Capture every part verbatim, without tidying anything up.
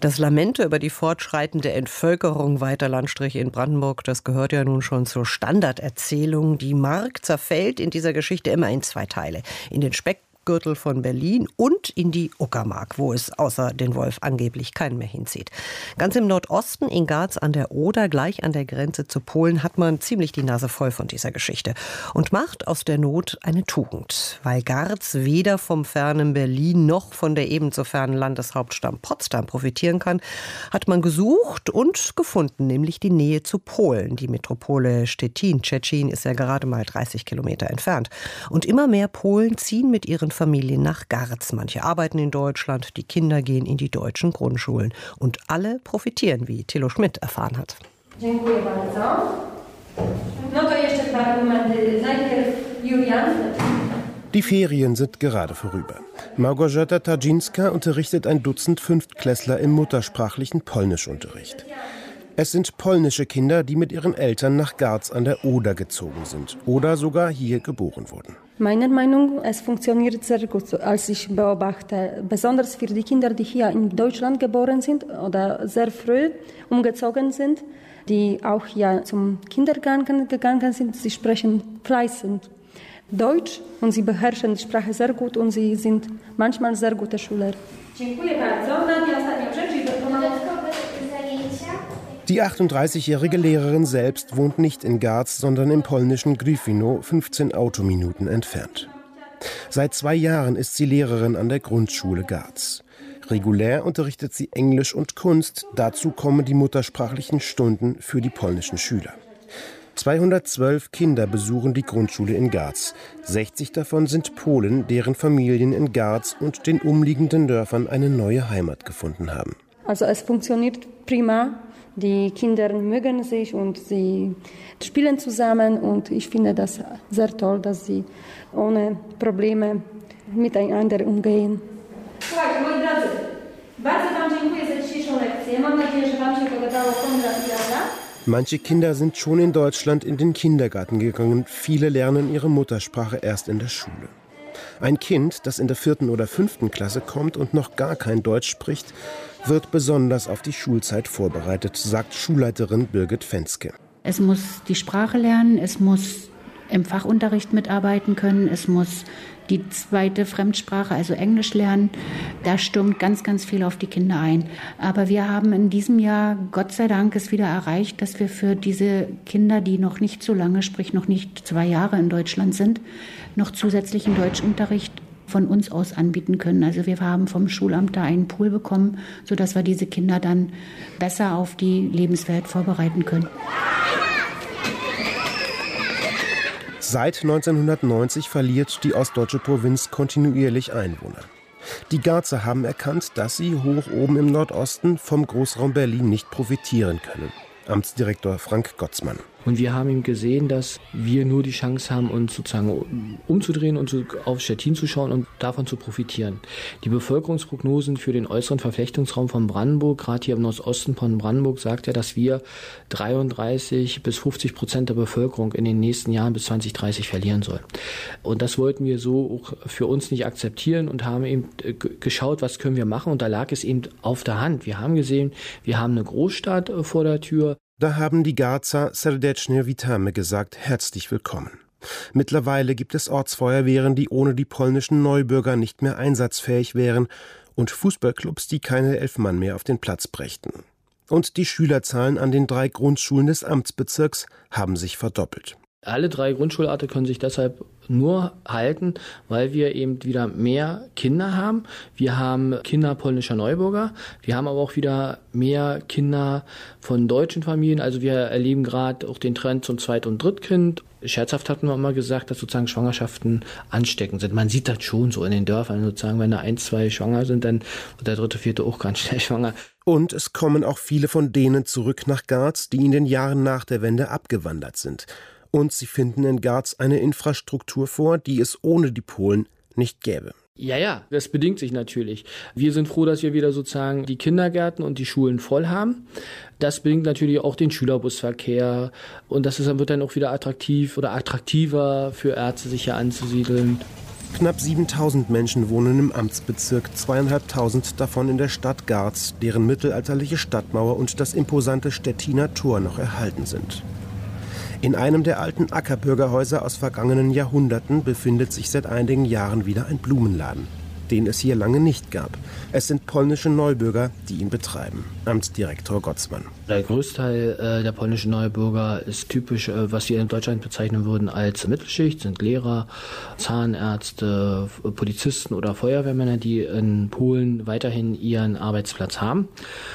Das Lamento über die fortschreitende Entvölkerung weiter Landstriche in Brandenburg, das gehört ja nun schon zur Standarderzählung. Die Mark zerfällt in dieser Geschichte immer in zwei Teile. In den Speckgürtel von Berlin und in die Uckermark, wo es außer den Wolf angeblich keinen mehr hinzieht. Ganz im Nordosten, in Garz an der Oder, gleich an der Grenze zu Polen, hat man ziemlich die Nase voll von dieser Geschichte und macht aus der Not eine Tugend. Weil Garz weder vom fernen Berlin noch von der ebenso fernen Landeshauptstadt Potsdam profitieren kann, hat man gesucht und gefunden, nämlich die Nähe zu Polen. Die Metropole Stettin, Tschetschen, ist ja gerade mal dreißig Kilometer entfernt. Und immer mehr Polen ziehen mit ihren Familien nach Garz. Manche arbeiten in Deutschland, die Kinder gehen in die deutschen Grundschulen. Und alle profitieren, wie Thilo Schmidt erfahren hat. Dziękuję bardzo. No to jeszcze dwa argumenty. Najpierw Julian. Die Ferien sind gerade vorüber. Małgorzata Tarzinska unterrichtet ein Dutzend Fünftklässler im muttersprachlichen Polnischunterricht. Es sind polnische Kinder, die mit ihren Eltern nach Garz an der Oder gezogen sind oder sogar hier geboren wurden. Meiner Meinung nach, es funktioniert sehr gut, als ich beobachte. Besonders für die Kinder, die hier in Deutschland geboren sind oder sehr früh umgezogen sind, die auch hier zum Kindergarten gegangen sind. Sie sprechen fleißig Deutsch und sie beherrschen die Sprache sehr gut und sie sind manchmal sehr gute Schüler. Dziękuję bardzo. Nadia, ostatnia rzecz. Die achtunddreißigjährige Lehrerin selbst wohnt nicht in Garz, sondern im polnischen Gryfino, fünfzehn Autominuten entfernt. Seit zwei Jahren ist sie Lehrerin an der Grundschule Garz. Regulär unterrichtet sie Englisch und Kunst, dazu kommen die muttersprachlichen Stunden für die polnischen Schüler. zweihundertzwölf Kinder besuchen die Grundschule in Garz. sechzig davon sind Polen, deren Familien in Garz und den umliegenden Dörfern eine neue Heimat gefunden haben. Also es funktioniert prima. Die Kinder mögen sich und sie spielen zusammen und ich finde das sehr toll, dass sie ohne Probleme miteinander umgehen. Słuchajcie, moi drodzy, bardzo Wam dziękuję za dzisiejszą lekcję. Mam nadzieję, że Wam się podobało Konrad i Jana. Manche Kinder sind schon in Deutschland in den Kindergarten gegangen. Viele lernen ihre Muttersprache erst in der Schule. Ein Kind, das in der vierten oder fünften Klasse kommt und noch gar kein Deutsch spricht, wird besonders auf die Schulzeit vorbereitet, sagt Schulleiterin Birgit Fenske. Es muss die Sprache lernen, es muss im Fachunterricht mitarbeiten können, es muss die zweite Fremdsprache, also Englisch lernen. Da stürmt ganz, ganz viel auf die Kinder ein. Aber wir haben in diesem Jahr, Gott sei Dank, es wieder erreicht, dass wir für diese Kinder, die noch nicht so lange, sprich noch nicht zwei Jahre in Deutschland sind, noch zusätzlichen Deutschunterricht von uns aus anbieten können. Also wir haben vom Schulamt da einen Pool bekommen, sodass wir diese Kinder dann besser auf die Lebenswelt vorbereiten können. Seit neunzehnhundertneunzig verliert die ostdeutsche Provinz kontinuierlich Einwohner. Die Garzer haben erkannt, dass sie hoch oben im Nordosten vom Großraum Berlin nicht profitieren können. Amtsdirektor Frank Gotzmann. Und wir haben eben gesehen, dass wir nur die Chance haben, uns sozusagen umzudrehen und auf Stettin zu schauen und davon zu profitieren. Die Bevölkerungsprognosen für den äußeren Verflechtungsraum von Brandenburg, gerade hier im Nordosten von Brandenburg, sagt ja, dass wir dreiunddreißig bis fünfzig Prozent der Bevölkerung in den nächsten Jahren bis zwanzig dreißig verlieren sollen. Und das wollten wir so auch für uns nicht akzeptieren und haben eben geschaut, was können wir machen. Und da lag es eben auf der Hand. Wir haben gesehen, wir haben eine Großstadt vor der Tür. Da haben die Garzer Serdeczne Witamy gesagt, herzlich willkommen. Mittlerweile gibt es Ortsfeuerwehren, die ohne die polnischen Neubürger nicht mehr einsatzfähig wären und Fußballclubs, die keine elf Mann mehr auf den Platz brächten. Und die Schülerzahlen an den drei Grundschulen des Amtsbezirks haben sich verdoppelt. Alle drei Grundschularten können sich deshalb nur halten, weil wir eben wieder mehr Kinder haben. Wir haben Kinder polnischer Neubürger, wir haben aber auch wieder mehr Kinder von deutschen Familien. Also wir erleben gerade auch den Trend zum Zweit- und Drittkind. Scherzhaft hatten wir immer gesagt, dass sozusagen Schwangerschaften ansteckend sind. Man sieht das schon so in den Dörfern, sozusagen, wenn da ein, zwei schwanger sind, dann wird der dritte, vierte auch ganz schnell schwanger. Und es kommen auch viele von denen zurück nach Garz, die in den Jahren nach der Wende abgewandert sind. Und sie finden in Garz eine Infrastruktur vor, die es ohne die Polen nicht gäbe. Ja, ja, das bedingt sich natürlich. Wir sind froh, dass wir wieder sozusagen die Kindergärten und die Schulen voll haben. Das bedingt natürlich auch den Schülerbusverkehr. Und das ist, wird dann auch wieder attraktiv oder attraktiver für Ärzte, sich hier anzusiedeln. Knapp siebentausend Menschen wohnen im Amtsbezirk, zweieinhalbtausend davon in der Stadt Garz, deren mittelalterliche Stadtmauer und das imposante Stettiner Tor noch erhalten sind. In einem der alten Ackerbürgerhäuser aus vergangenen Jahrhunderten befindet sich seit einigen Jahren wieder ein Blumenladen, den es hier lange nicht gab. Es sind polnische Neubürger, die ihn betreiben. Amtsdirektor Gotzmann. Der Großteil äh, der polnischen Neubürger ist typisch, äh, was wir in Deutschland bezeichnen würden als Mittelschicht, sind Lehrer, Zahnärzte, Polizisten oder Feuerwehrmänner, die in Polen weiterhin ihren Arbeitsplatz haben.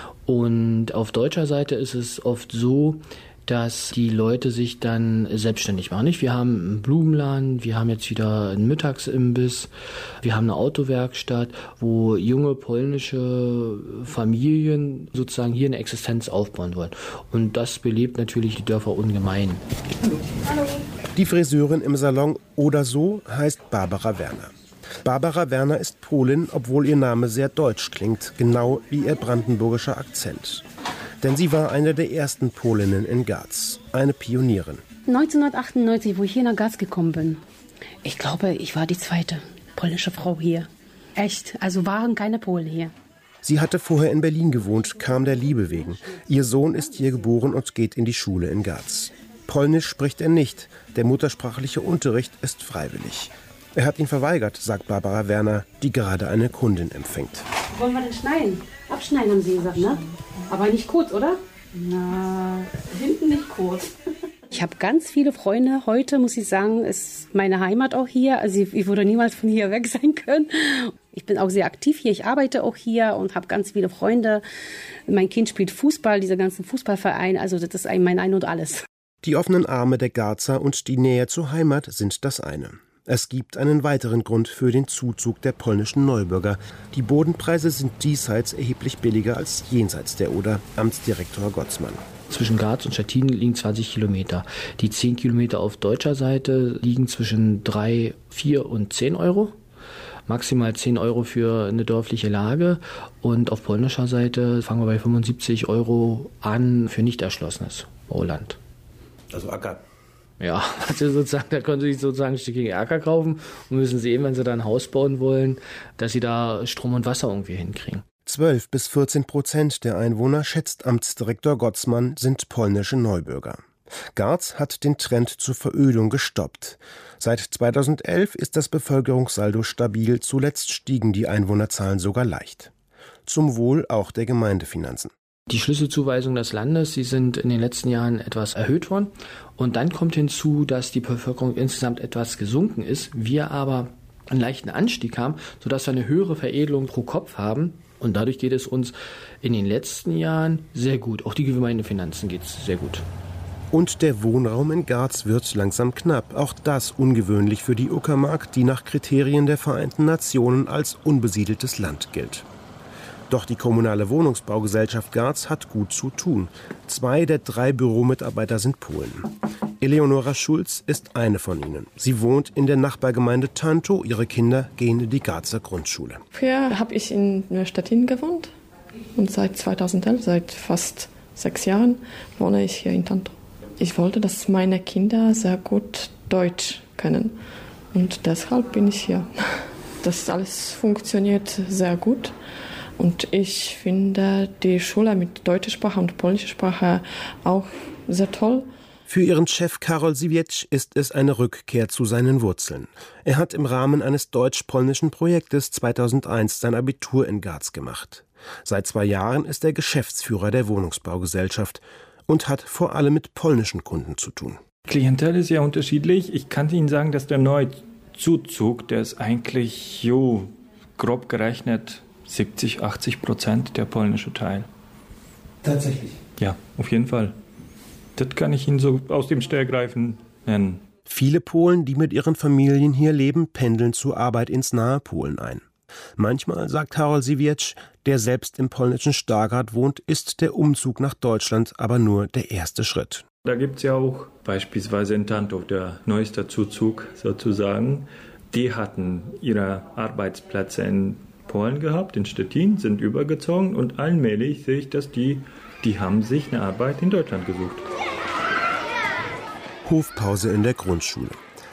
Und auf deutscher Seite ist es oft so, dass die Leute sich dann selbstständig machen. Wir haben einen Blumenladen, wir haben jetzt wieder einen Mittagsimbiss, wir haben eine Autowerkstatt, wo junge polnische Familien sozusagen hier eine Existenz aufbauen wollen. Und das belebt natürlich die Dörfer ungemein. Hallo. Die Friseurin im Salon Oder so heißt Barbara Werner. Barbara Werner ist Polin, obwohl ihr Name sehr deutsch klingt, genau wie ihr brandenburgischer Akzent. Denn sie war eine der ersten Polinnen in Garz, eine Pionierin. neunzehnhundertachtundneunzig, wo ich hier nach Garz gekommen bin. Ich glaube, ich war die zweite polnische Frau hier. Echt, also waren keine Polen hier. Sie hatte vorher in Berlin gewohnt, kam der Liebe wegen. Ihr Sohn ist hier geboren und geht in die Schule in Garz. Polnisch spricht er nicht, der muttersprachliche Unterricht ist freiwillig. Er hat ihn verweigert, sagt Barbara Werner, die gerade eine Kundin empfängt. Wollen wir denn schneiden? Abschneiden, haben Sie gesagt, ne? Aber nicht kurz, oder? Na, hinten nicht kurz. Ich habe ganz viele Freunde. Heute, muss ich sagen, ist meine Heimat auch hier. Also ich, ich würde niemals von hier weg sein können. Ich bin auch sehr aktiv hier. Ich arbeite auch hier und habe ganz viele Freunde. Mein Kind spielt Fußball, dieser ganzen Fußballverein. Also das ist mein Ein und Alles. Die offenen Arme der Garzer und die Nähe zur Heimat sind das eine. Es gibt einen weiteren Grund für den Zuzug der polnischen Neubürger. Die Bodenpreise sind diesseits erheblich billiger als jenseits der Oder, Amtsdirektor Gotzmann. Zwischen Garz und Stettin liegen zwanzig Kilometer. Die zehn Kilometer auf deutscher Seite liegen zwischen drei, vier und zehn Euro. Maximal zehn Euro für eine dörfliche Lage. Und auf polnischer Seite fangen wir bei fünfundsiebzig Euro an für nicht erschlossenes Bauland. Also Acker. Ja, also sozusagen, da können Sie sich sozusagen ein Stückchen Acker kaufen und müssen sehen, wenn Sie da ein Haus bauen wollen, dass Sie da Strom und Wasser irgendwie hinkriegen. zwölf bis vierzehn Prozent der Einwohner, schätzt Amtsdirektor Gotzmann, sind polnische Neubürger. Garz hat den Trend zur Verödung gestoppt. Seit zweitausendelf ist das Bevölkerungssaldo stabil, zuletzt stiegen die Einwohnerzahlen sogar leicht. Zum Wohl auch der Gemeindefinanzen. Die Schlüsselzuweisungen des Landes, die sind in den letzten Jahren etwas erhöht worden. Und dann kommt hinzu, dass die Bevölkerung insgesamt etwas gesunken ist. Wir aber einen leichten Anstieg haben, sodass wir eine höhere Veredelung pro Kopf haben. Und dadurch geht es uns in den letzten Jahren sehr gut. Auch die Gemeindefinanzen geht es sehr gut. Und der Wohnraum in Garz wird langsam knapp. Auch das ungewöhnlich für die Uckermark, die nach Kriterien der Vereinten Nationen als unbesiedeltes Land gilt. Doch die kommunale Wohnungsbaugesellschaft Garz hat gut zu tun. Zwei der drei Büromitarbeiter sind Polen. Eleonora Schulz ist eine von ihnen. Sie wohnt in der Nachbargemeinde Tantow. Ihre Kinder gehen in die Garzer Grundschule. Früher habe ich in Stettin gewohnt. Und seit zweitausendelf, seit fast sechs Jahren, wohne ich hier in Tantow. Ich wollte, dass meine Kinder sehr gut Deutsch können. Und deshalb bin ich hier. Das alles funktioniert sehr gut. Und ich finde die Schule mit deutscher Sprache und polnischer Sprache auch sehr toll. Für ihren Chef Karol Siwiecz ist es eine Rückkehr zu seinen Wurzeln. Er hat im Rahmen eines deutsch-polnischen Projektes zweitausendeins sein Abitur in Garz gemacht. Seit zwei Jahren ist er Geschäftsführer der Wohnungsbaugesellschaft und hat vor allem mit polnischen Kunden zu tun. Klientel ist ja unterschiedlich. Ich kann Ihnen sagen, dass der Neuzuzug, der ist eigentlich, jo, grob gerechnet, siebzig, achtzig Prozent der polnische Teil. Tatsächlich? Ja, auf jeden Fall. Das kann ich Ihnen so aus dem Stegreifen nennen. Viele Polen, die mit ihren Familien hier leben, pendeln zur Arbeit ins nahe Polen ein. Manchmal, sagt Karol Siwiecz, der selbst im polnischen Stargard wohnt, ist der Umzug nach Deutschland aber nur der erste Schritt. Da gibt es ja auch beispielsweise in Tantow, der neueste Zuzug sozusagen. Die hatten ihre Arbeitsplätze in Polen gehabt, in Stettin, sind übergezogen und allmählich sehe ich, dass die, die haben sich eine Arbeit in Deutschland gesucht. Hofpause in der Grundschule.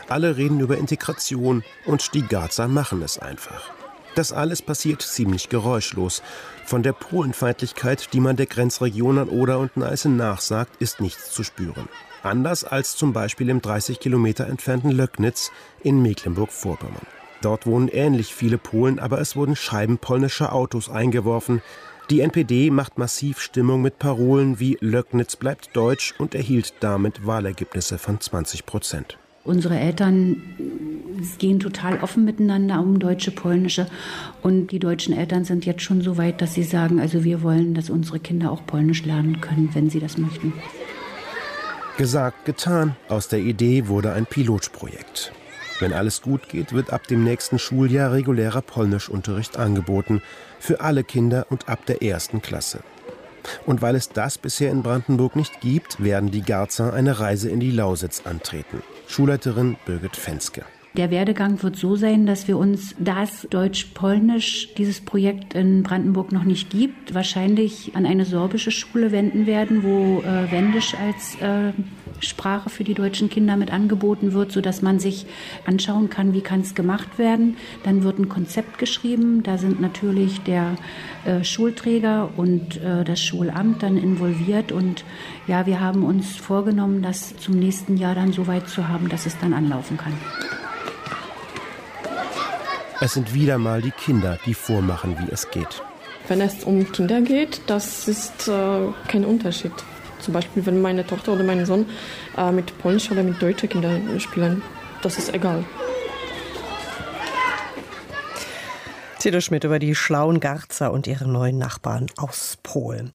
Alle reden über Integration und die Garzer machen es einfach. Das alles passiert ziemlich geräuschlos. Von der Polenfeindlichkeit, die man der Grenzregion an Oder und Neiße nachsagt, ist nichts zu spüren. Anders als zum Beispiel im dreißig Kilometer entfernten Löcknitz in Mecklenburg-Vorpommern. Dort wohnen ähnlich viele Polen, aber es wurden Scheiben polnischer Autos eingeworfen. Die N P D macht massiv Stimmung mit Parolen wie Löcknitz bleibt deutsch und erhielt damit Wahlergebnisse von zwanzig Prozent. Unsere Eltern gehen total offen miteinander um deutsche, polnische. Und die deutschen Eltern sind jetzt schon so weit, dass sie sagen, also wir wollen, dass unsere Kinder auch Polnisch lernen können, wenn sie das möchten. Gesagt, getan. Aus der Idee wurde ein Pilotprojekt. Wenn alles gut geht, wird ab dem nächsten Schuljahr regulärer Polnischunterricht angeboten. Für alle Kinder und ab der ersten Klasse. Und weil es das bisher in Brandenburg nicht gibt, werden die Garzer eine Reise in die Lausitz antreten. Schulleiterin Birgit Fenske. Der Werdegang wird so sein, dass wir uns, da es Deutsch-Polnisch dieses Projekt in Brandenburg noch nicht gibt, wahrscheinlich an eine sorbische Schule wenden werden, wo äh, Wendisch als äh, Sprache für die deutschen Kinder mit angeboten wird, sodass man sich anschauen kann, wie kann es gemacht werden. Dann wird ein Konzept geschrieben, da sind natürlich der äh, Schulträger und äh, das Schulamt dann involviert. Und ja, wir haben uns vorgenommen, das zum nächsten Jahr dann so weit zu haben, dass es dann anlaufen kann. Es sind wieder mal die Kinder, die vormachen, wie es geht. Wenn es um Kinder geht, das ist äh, kein Unterschied. Zum Beispiel, wenn meine Tochter oder mein Sohn äh, mit polnischen oder mit deutschen Kindern spielen, das ist egal. Cedar Schmidt über die schlauen Garzer und ihre neuen Nachbarn aus Polen.